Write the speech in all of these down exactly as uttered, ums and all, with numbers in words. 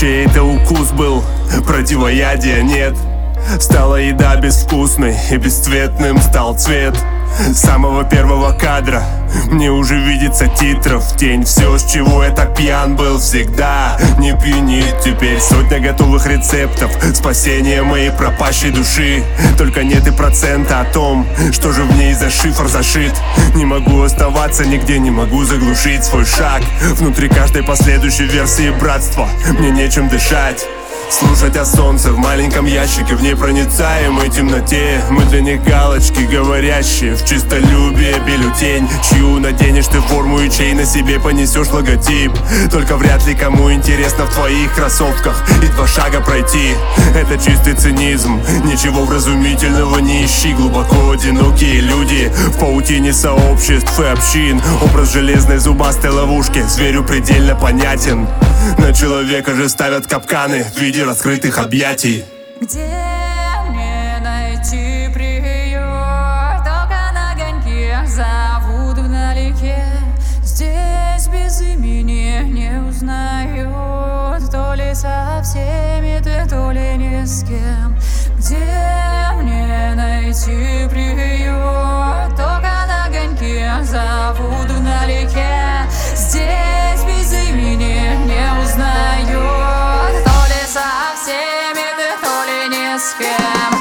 Чей это укус был? Противоядия нет. Стала еда безвкусной, и бесцветным стал цвет самого первого кадра. Мне уже видится титров тень. Все, с чего я так пьян был всегда, не пьянит теперь. Сотня готовых рецептов спасения моей пропащей души. Только нет и процента о том, что же в ней за шифр зашит. Не могу оставаться нигде, не могу заглушить свой шаг. Внутри каждой последующей версии братства мне нечем дышать. Слушать о солнце в маленьком ящике, в непроницаемой темноте. Мы для них галочки, говорящие в чистолюбие бюллетень. Чью наденешь ты форму и чей на себе понесешь логотип. Только вряд ли кому интересно в твоих кроссовках и два шага пройти. Это чистый цинизм, ничего вразумительного не ищи. Глубоко одинокие люди в паутине сообществ и общин. Образ железной зубастой ловушки зверю предельно понятен. На человека же ставят капканы в виде раскрытых объятий. Где мне найти приют? Только на огоньке зовут вдалеке. Здесь без имени не узнают. То ли со всеми ты, то ли ни с кем. Где мне найти приют? Только на огоньке зовут вдалеке. Здесь без имени не узнают. То ли со всеми ты, то ли ни с кем.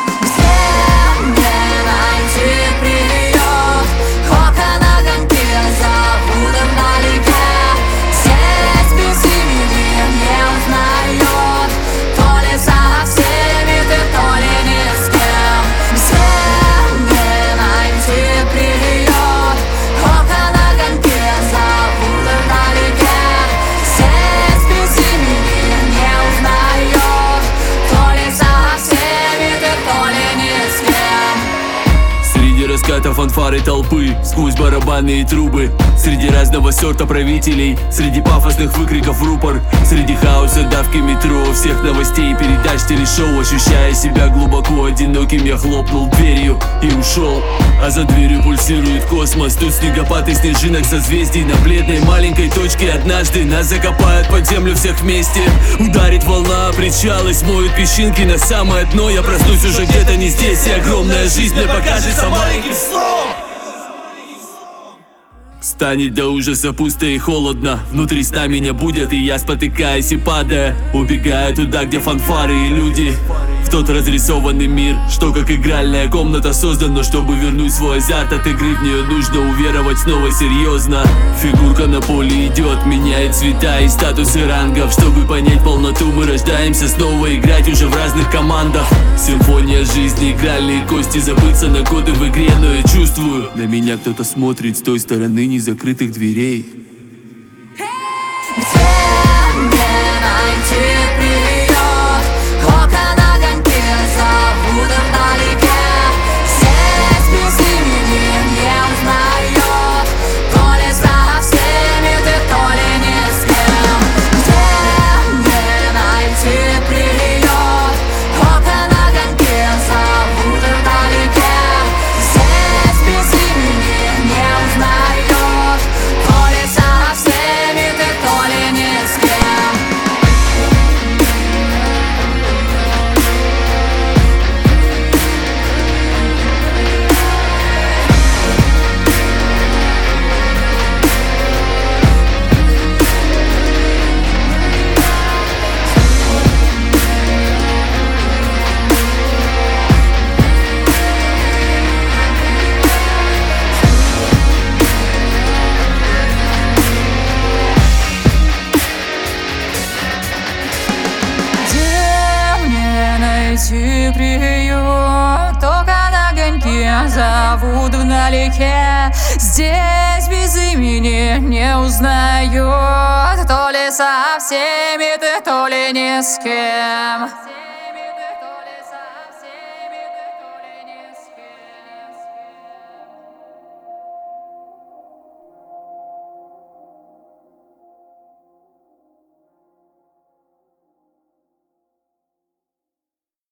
Где мне найти приют? Только на огоньке зовут вдалеке. Здесь без имени не узнают. То ли со всеми ты, то ли ни с кем. Где мне найти приют? Только на огоньке зовут вдалеке. Здесь без имени не узнают. То ли со всеми ты, то ли ни с кем. Среди раскатов фанфары толпы, сквозь барабанные трубы, среди разного сорта правителей, среди пафосных выкриков в рупор, среди хаоса давки метро, всех новостей и передач телешоу. Ощущая себя глубоко одиноким, я хлопнул дверью и ушел. А за дверью пульсирует космос. Тут снегопад и снежинок созвездий. На бледной маленькой точке однажды нас закопают под землю всех вместе. Ударит волна о причал и смоет песчинки на самое дно. Я проснусь уже где-то не здесь, и огромная жизнь мне покажется маленьким сном. Станет до ужаса пусто и холодно. Внутри сна меня будет, и я, спотыкаясь и падая, убегаю туда, где фанфары и люди. В тот разрисованный мир, что как игральная комната создана, чтобы вернуть свой азарт от игры. В нее нужно уверовать снова серьезно. Фигурка на поле идет, меняет цвета и статусы рангов. Чтобы понять полноту, мы рождаемся снова, играть уже в разных командах. Симфония жизни, игральные кости, забыться на годы в игре. Но я чувствую, на меня кто-то смотрит с той стороны незакрытых дверей. Где мне найти приют? Только на огоньке зовут вдалеке. Здесь без имени не узнают. То ли со всеми ты, то ли ни с кем. Где мне найти приют? Только на огоньке зовут вдалеке. Здесь без имени не узнают. То ли со всеми ты, то ли ни с кем. Где мне найти приют? Только на огоньке зовут вдалеке. Здесь без имени не узнают. То ли со всеми ты, то ли ни с кем.